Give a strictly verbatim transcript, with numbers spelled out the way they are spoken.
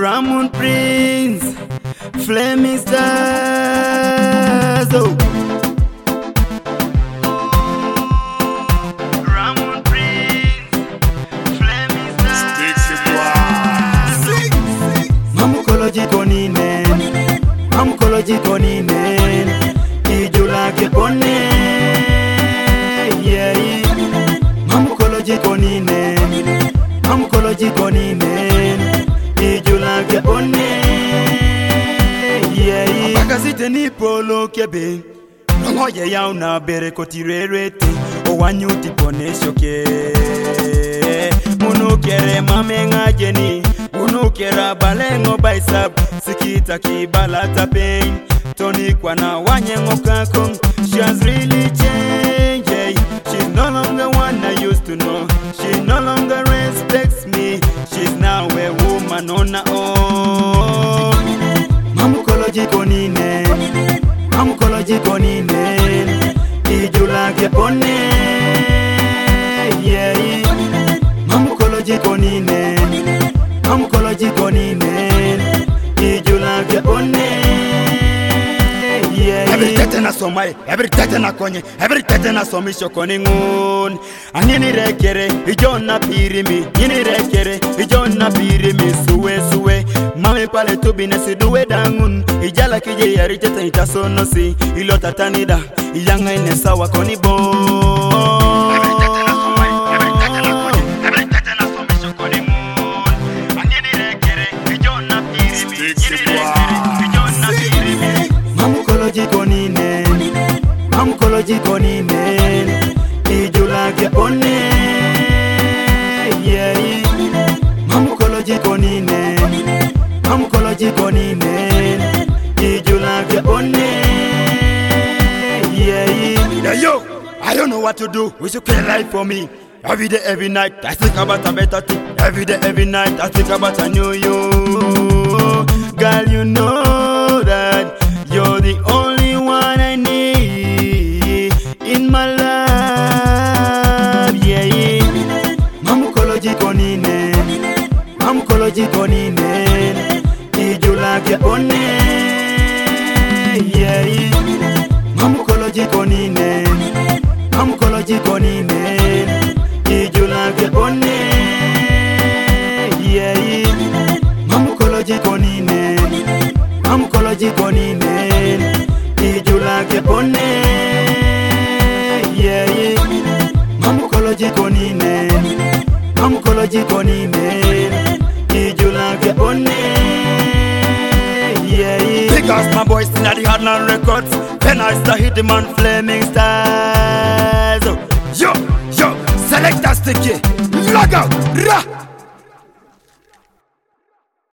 Ramon Prince, Flaming Stars. Oh. Ramon Prince, Flaming Stars. Mamukology konine, mamukology konine, ijula kepone, yeah. Mamukology konine, mamukology konine. Ijulake one, yeah. Bakasite ni polo kebe. Ngoye ya una bere kotirerete. Owanyu tipone shoke. Munu kere mamenga jeni. Munu kera balengo baisab. Sikita kibalata pain. Toni kwa na wanyengo kakong. She has really changed, yeah. She's no longer one I used to know. She no longer respects me. She's now a woman on her own. Mamukology konine, mamukology konine, ijulake one, yeah. Mamukology konine, mamukology konine, ijulake one, yeah. Every tete na somai, every tete na konye, every tete na somisho koningun. Anini rekere, ijona pirimi, nini rekere, ijona pirimi, suwe suwe. Mame pale tubi nesi duwe dangun, ijala kije yari tete itasonosi, ilo tatanida, iyanga inesa wakoni bon. Every tete na somai, every tete na konye, every tete na somisho koningun. Anini rekere, ijona pirimi, nini rekere, ijona pirimi. Mamukology konine, mamukology konine, ijulake one, yeah. Mamukology konine, mamukology konine, ijulake one, yeah. Yeah, yo, I don't know what to do. We should play life for me. Every day, every night, I think about a better thing. Every day, every night, I think about a new you. Girl, you know that you're the only one I need in my life, yeah. Mamukology konine, mamukology konine, ijulake one, yeah. Mamukology konine, mamukology konine, ijulake one, yeah. Mamukology konine, mamukology konine, ijulake one, yeah. Mamukology konine, mamukology konine, ijulake one, yeah. Because my boys in the Hardland Records, when I start hit the man Flaming Stars. Yo, yo, select that sticky, log out, rah.